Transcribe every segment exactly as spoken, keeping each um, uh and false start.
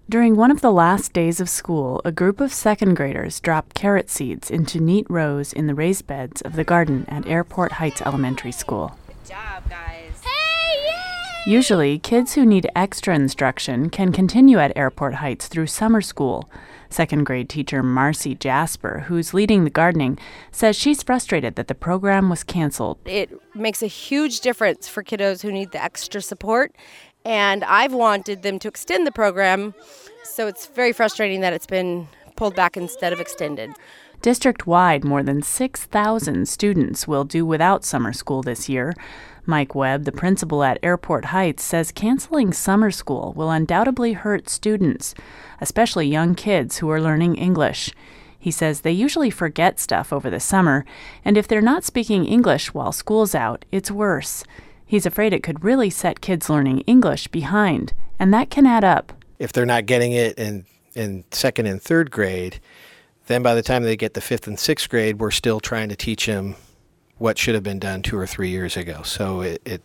During one of the last days of school, a group of second graders dropped carrot seeds into neat rows in the raised beds of the garden at Airport Heights Elementary School. Good job, guys. Hey, yay! Usually, kids who need extra instruction can continue at Airport Heights through summer school. Second grade teacher Marcy Jasper, who's leading the gardening, says she's frustrated that the program was canceled. It makes a huge difference for kiddos who need the extra support, and I've wanted them to extend the program, so it's very frustrating that it's been pulled back instead of extended. District-wide, more than six thousand students will do without summer school this year. Mike Webb, the principal at Airport Heights, says canceling summer school will undoubtedly hurt students, especially young kids who are learning English. He says they usually forget stuff over the summer, and if they're not speaking English while school's out, it's worse. He's afraid it could really set kids learning English behind, and that can add up. If they're not getting it in, in second and third grade, then by the time they get to fifth and sixth grade, we're still trying to teach them what should have been done two or three years ago. So it, it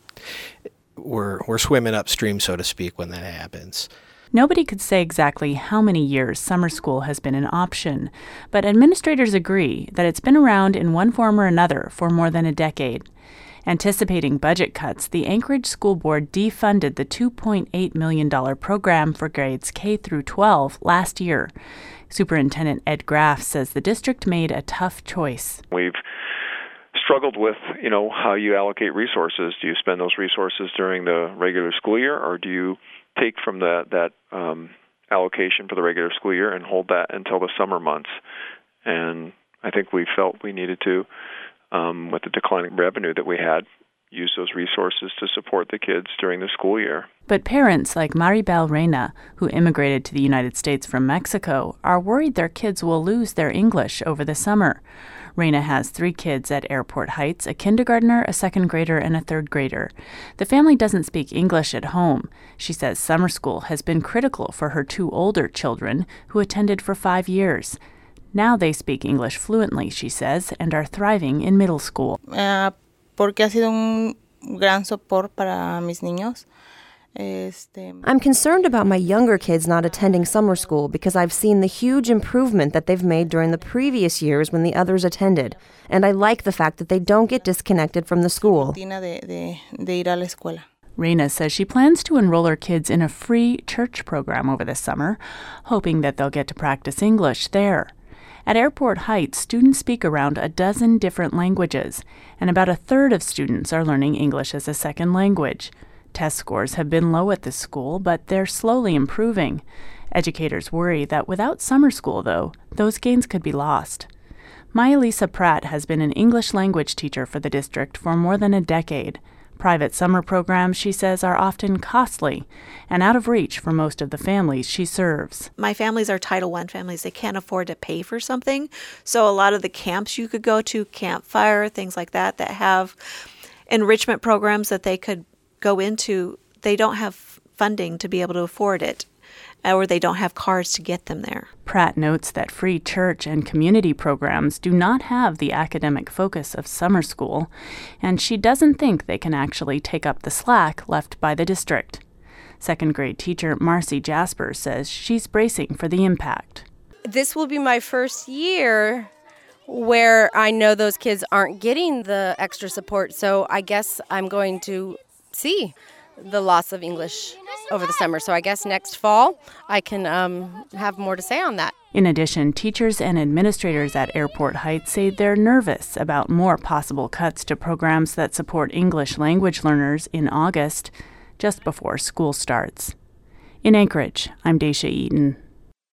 we're we're swimming upstream, so to speak, when that happens. Nobody could say exactly how many years summer school has been an option, but administrators agree that it's been around in one form or another for more than a decade. Anticipating budget cuts, the Anchorage School Board defunded the two point eight million dollars program for grades K through twelve last year. Superintendent Ed Graff says the district made a tough choice. We've struggled with, you know, how you allocate resources. Do you spend those resources during the regular school year, or do you take from that, that um, allocation for the regular school year and hold that until the summer months? And I think we felt we needed to, um, with the declining revenue that we had, use those resources to support the kids during the school year. But parents like Maribel Reyna, who immigrated to the United States from Mexico, are worried their kids will lose their English over the summer. Reyna has three kids at Airport Heights, a kindergartner, a second grader, and a third grader. The family doesn't speak English at home. She says summer school has been critical for her two older children, who attended for five years. Now they speak English fluently, she says, and are thriving in middle school. Uh, porque ha sido un gran soporte para mis niños. I'm concerned about my younger kids not attending summer school because I've seen the huge improvement that they've made during the previous years when the others attended, and I like the fact that they don't get disconnected from the school. Reyna says she plans to enroll her kids in a free church program over the summer, hoping that they'll get to practice English there. At Airport Heights, students speak around a dozen different languages, and about a third of students are learning English as a second language. Test scores have been low at this school, but they're slowly improving. Educators worry that without summer school, though, those gains could be lost. Maya Lisa Pratt has been an English language teacher for the district for more than a decade. Private summer programs, she says, are often costly and out of reach for most of the families she serves. My families are Title one families. They can't afford to pay for something. So a lot of the camps you could go to, Campfire, things like that, that have enrichment programs that they could go into, they don't have funding to be able to afford it, or they don't have cars to get them there. Pratt notes that free church and community programs do not have the academic focus of summer school, and she doesn't think they can actually take up the slack left by the district. Second grade teacher Marcy Jasper says she's bracing for the impact. This will be my first year where I know those kids aren't getting the extra support, so I guess I'm going to see the loss of English over the summer. So I guess next fall I can um, have more to say on that. In addition, teachers and administrators at Airport Heights say they're nervous about more possible cuts to programs that support English language learners in August, just before school starts. In Anchorage, I'm Daisha Eaton.